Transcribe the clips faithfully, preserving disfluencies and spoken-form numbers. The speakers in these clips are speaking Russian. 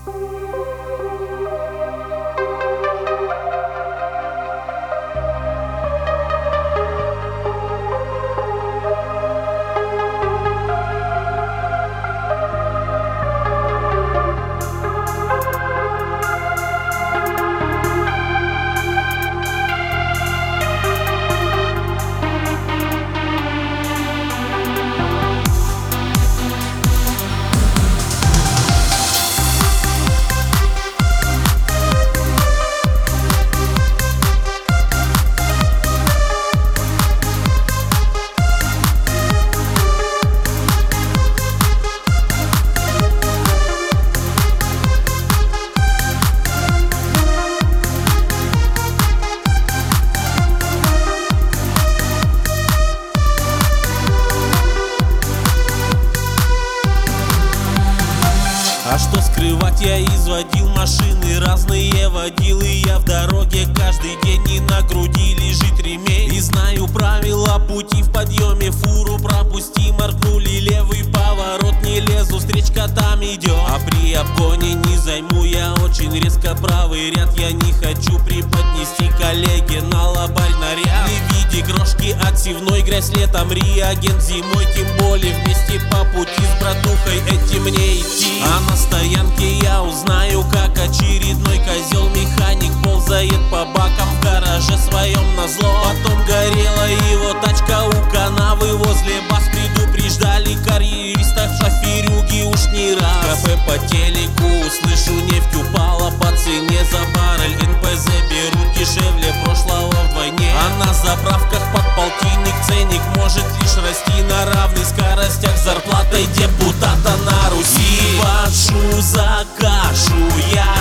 А что скрывать, я изводил машины, разные водил. И я в дороге каждый день, и на груди лежит ремень. И знаю правила пути в подъеме, фуру пропусти, моргнули левый поворот, не лезу, встречка там идет. А при обгоне не займу я очень резко правый ряд. Я не хочу преподнести коллеге на лобарь наряд. В виде крошки отсевной, грязь летом, реагент зимой. Тем более вместе по пути с братухой этим мне идти. А на стоянке я узнаю, как очередной козел-механик ползает по бакам в гараже своем назло. Потом горела его тачка у канавы возле баз. Предупреждали карьеристов, шоферюги уж не раз. Кафе по телеку услышу, нефть упала по цене за баррель. эн пэ зэ берут дешевле прошлого вдвойне. А на заправках под полтинник ценник может лишь расти на равных скоростях с зарплатой депутата на Руси. Плачу за кашу, я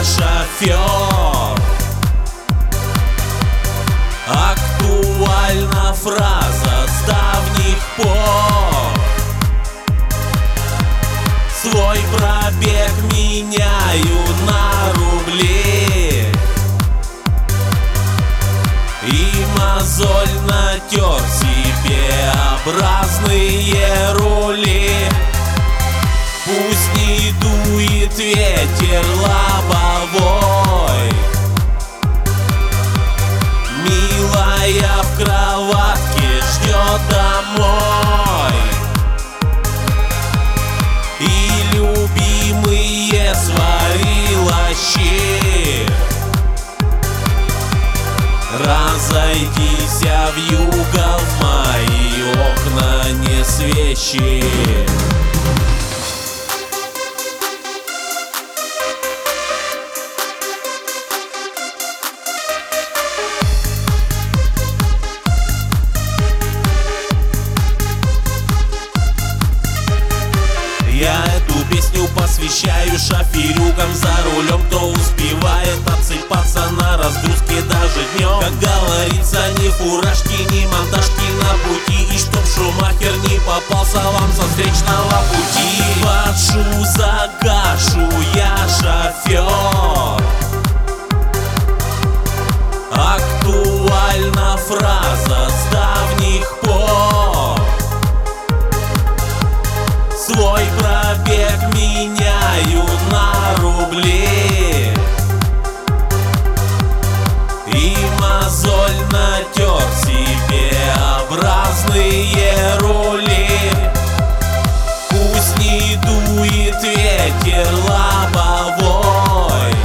шофер. Актуальна фраза с давних пор. Свой пробег меняю на рубли, и мозоль натер себе образные рули. Пусть не дует ветер лобовой, милая в кроватке ждет домой. И любимые сварила щи. Разойдись вьюга, в мои окна не свечи. Я эту песню посвящаю шоферюгам за рулем, кто успевает отсыпаться на разгрузке даже днем. Как говорится, ни фуражки, ни монтажки на пути, и чтоб Шумахер не попался вам со встречного пути. Плачу за кашу, я шофер. Актуальна фраза с давних пор. Свой пробег меняю на рубли, и мозоль натер себе образные рули. Пусть не дует ветер лобовой,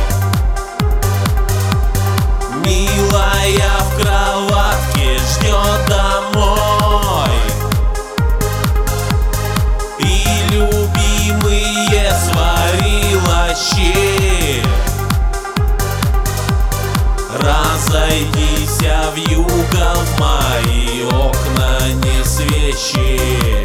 милая в кроватке ждет домой. И любимые сварила щи. Разойдись вьюга, в мои окна не свечи.